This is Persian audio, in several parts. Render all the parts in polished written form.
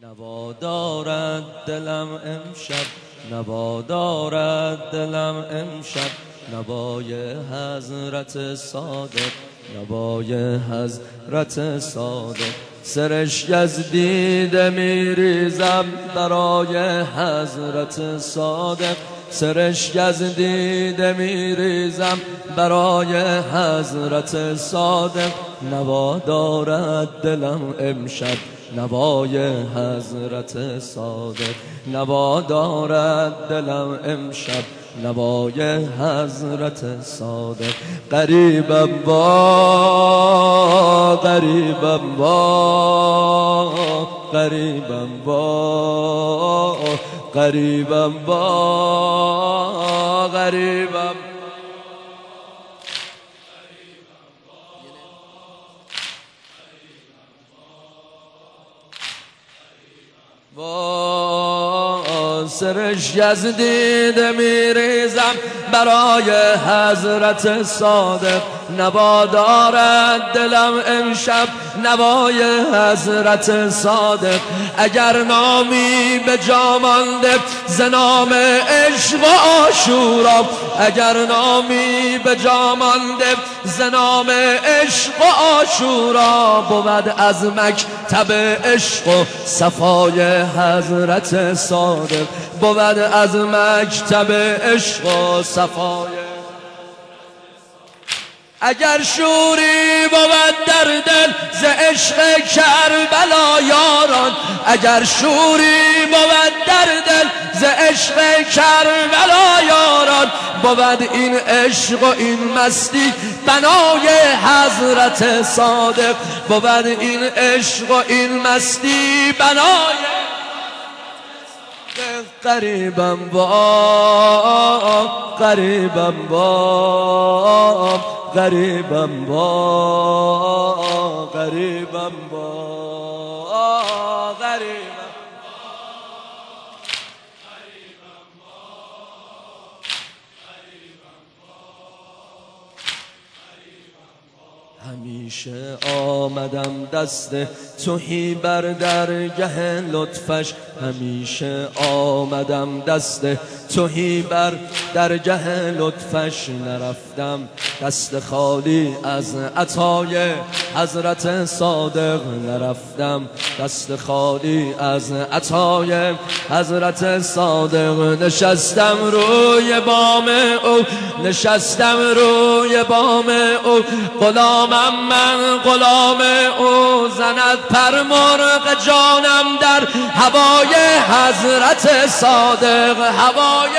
نوا دارد دلم امشب، نوا دارد دلم امشب، نوای حضرت صادق، نوای حضرت صادق. سرش از دیده میریزم برای حضرت صادق، سرش از دیده میریزم برای حضرت صادق. نوا دارد دلم امشب، نوای حضرت صادق، نوا دارد دلم امشب، نوای حضرت صادق. غریبم با، غریبم با، غریبم با، غریبم با، غریبم با. سرش از دیده میریزم برای حضرت صادق، نوا دارد دلم امشب، نوای حضرت صادق. اگر نامی به جا مانده ز نام عشق و عاشورا، اگر نامی به جا مانده ز نام عشق و عاشورا، بود از مکتب عشق و صفای حضرت صادق، بود از مکتب عشق و صفای. اگر شوری بود در دل ز عشق کربلا یاران، اگر شوری بود در دل ز عشق کربلا یاران، بود این عشق و این مستی بنای حضرت صادق، بود این عشق و این مستی بنای. غریبم با، غریبم با، غریبم با، غریبم با، غریبم. همیشه آمدم دست تهی بر درگه لطفش، همیشه آمدم دست تهی بر درگه لطفش. نرفتم دست خالی از عطای حضرت صادق، نرفتم دست خالی از عطای حضرت صادق. نشستم روی بام او، نشستم روی بام او، غلامم من غلام او، زند پر مرغ جانم در هوای حضرت صادق، هوای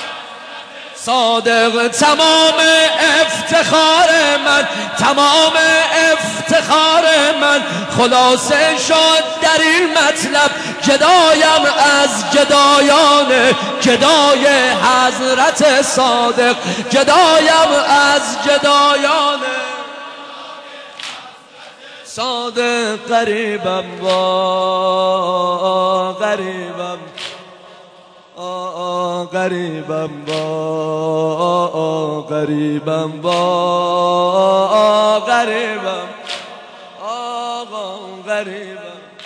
صادق. تمام افتخار من، تمام افتخار من خلاصه شد در این مطلب، گدایم از گدایان گدای حضرت صادق، گدایم از گدایان صادق. غریبم با، غریبم، غریبم با، غریبم با، غریبم، آقا غریبم.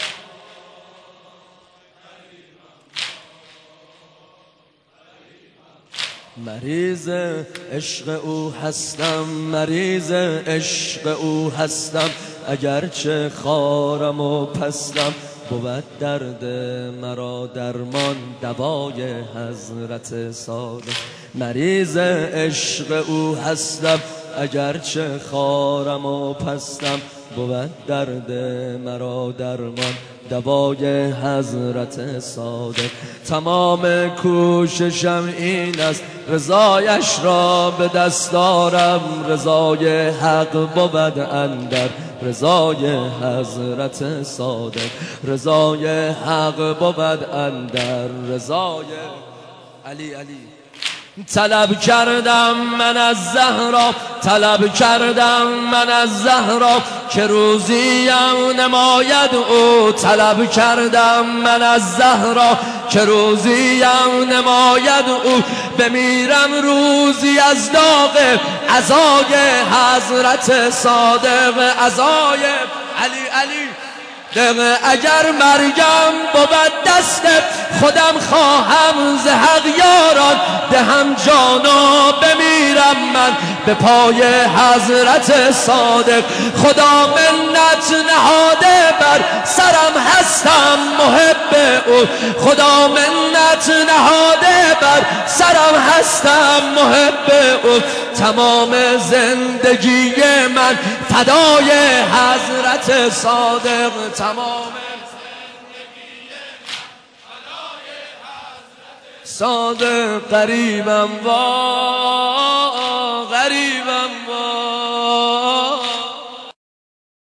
مریض عشق او هستم، مریض عشق او هستم، اگرچه خارم و پستم، بود درد مرا درمان دوای حضرت صادق. مریض عشق او هستم، اگرچه خارم و پستم، بود درد مرا درمان دوای حضرت صادق. تمام کوششم این است رضایش را به دست آرم، رضای حق بود اندر رضای حضرت صادق، رضای حق بود اندر رضای علی. علی طلب کردم من از زهرا، طلب کردم من از زهرا، که روزیم نماید او، طلب کردم من از زهرا، که روزیم نماید او. بمیرم روزی از داغ عزای حضرت صادق، عزای علی. علی اگر مرگم بود دست خودم خواهم ز حق یاران دهم جانا بمیرم من به پای حضرت صادق خدا منت نهاده بر سرم هستم محب او خدا منت نهاده بر سرم هستم محب او تمام زندگی من فدای حضرت صادق تمام صادق قریبم وای